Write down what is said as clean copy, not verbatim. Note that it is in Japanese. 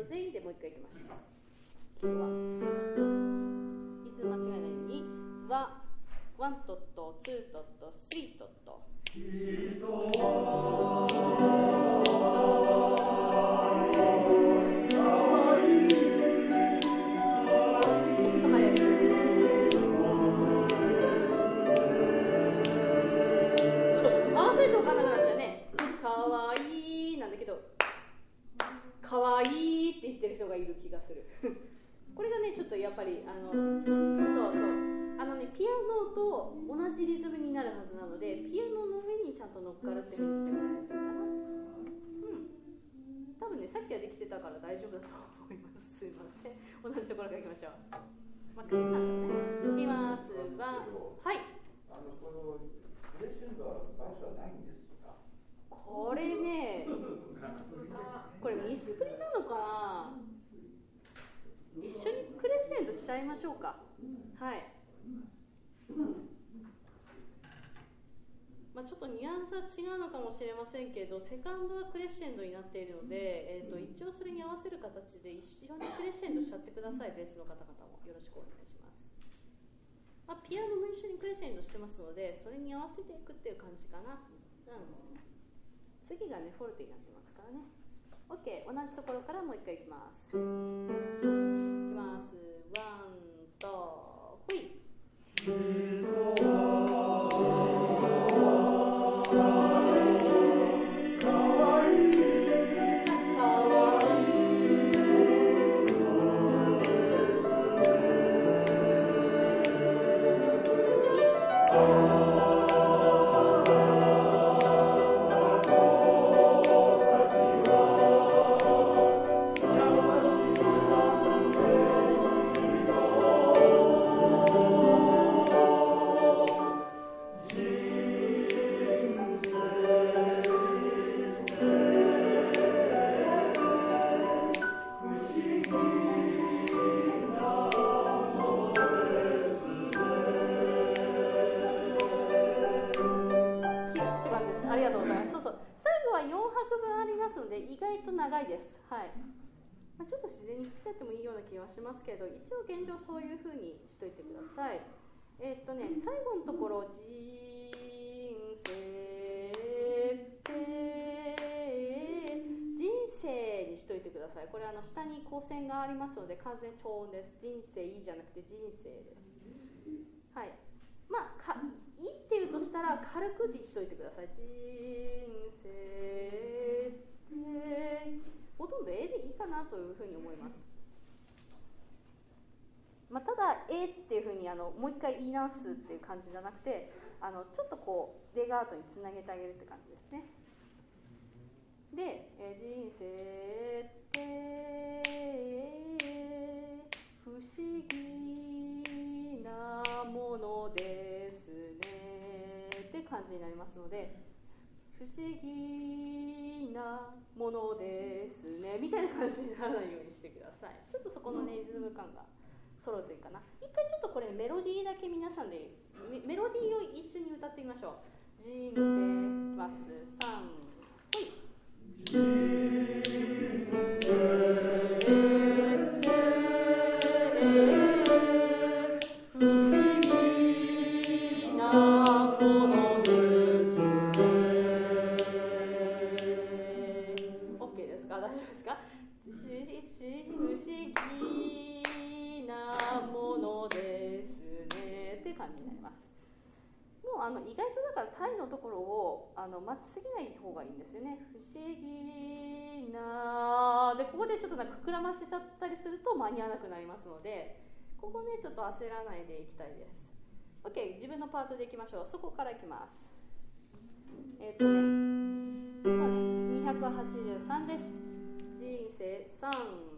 全員でもう一回いきましょう。今日はリズム間違いないようにワントット、ツートット、スリートット。かわいいって言ってる人がいる気がするこれがねちょっとやっぱりピアノと同じリズムになるはずなので、ピアノの上にちゃんと乗っかるっていう風にしてもらえるといいかな。多分ねさっきはできてたから大丈夫だと思います。すいません。同じところからいきましょう。まあ、癖なんだね。いきますは、はい。 このクレッシェンドは場所はないんですか？ これね、これミスプリなのかな。一緒にクレッシェンドしちゃいましょうか。はい。まあ、ちょっとニュアンスは違うのかもしれませんけど、セカンドはクレッシェンドになっているので、一応それに合わせる形でいろんなクレッシェンドしちゃってください。ベースの方々もよろしくお願いします。まあ、ピアノも一緒にクレッシェンドしてますので、それに合わせていくっていう感じかな。次がねフォルテになってますからね。 OK、 同じところからもう一回いきます。いきます。ワンとほい。ちょっと自然に聞いてもいいような気はしますけど、一応現状そういう風にしといてください。最後のところ人生って人生にしといてください。これ下に光線がありますので完全超音です。人生いいじゃなくて人生です。はい。まあいいっていうとしたら軽くにしといてください。人生ってほとんど A でいいかなというふうに思います。まあ、ただ A っていうふうにもう一回言い直すっていう感じじゃなくて、ちょっとこうレガートにつなげてあげるって感じですね。で、人生って不思議なものですねって感じになりますので、不思議なものですねみたいな感じにならないようにしてください。ちょっとそこのねリズム感が揃うといいかな。一回ちょっとこれメロディーだけ皆さんでメロディーを一緒に歌ってみましょう。人生ます3ほい。人意外とだからタイのところを待ちすぎない方がいいんですよね。不思議なでここでちょっとなんか膨らませちゃったりすると間に合わなくなりますので、ここねちょっと焦らないでいきたいです。 OK、 自分のパートでいきましょう。そこからいきます。そうね283です。人生3